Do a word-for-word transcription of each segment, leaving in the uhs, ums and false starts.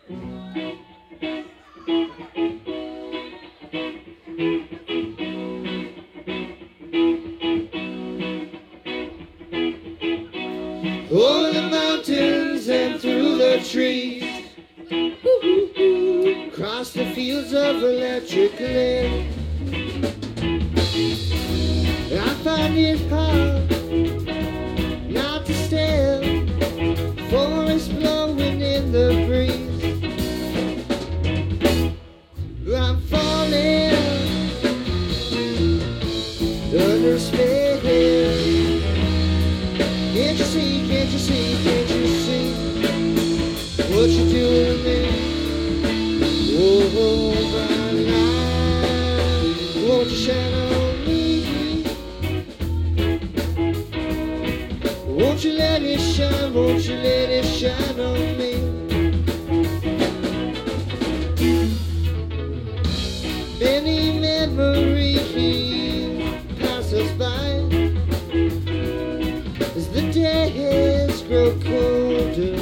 Over the mountains and through the trees, across the fields of electric light, I find it hard not to stare. Forest blowing in the breeze, I'm falling under spell. Can't you see, can't you see, can't you see what you're doing to me? Oh, bright light, won't you shine on me? Won't you let it shine, won't you let it shine on me? Many memories pass us by as the days grow colder.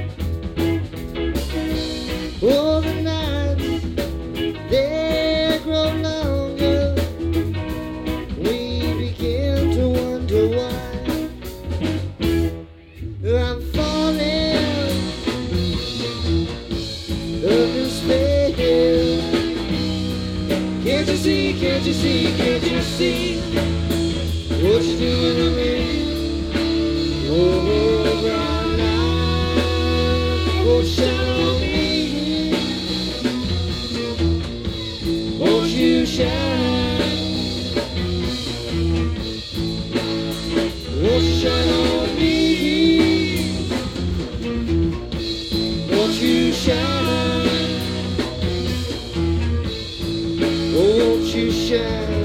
Oh, the nights, they grow longer. We begin to wonder why I'm falling under spell. Can't you see, can't you see, can't you see what you're doing to me? Oh, bright light, won't you shine on me? Won't you shine? Won't you shine on me? Won't you shine? Won't you shine?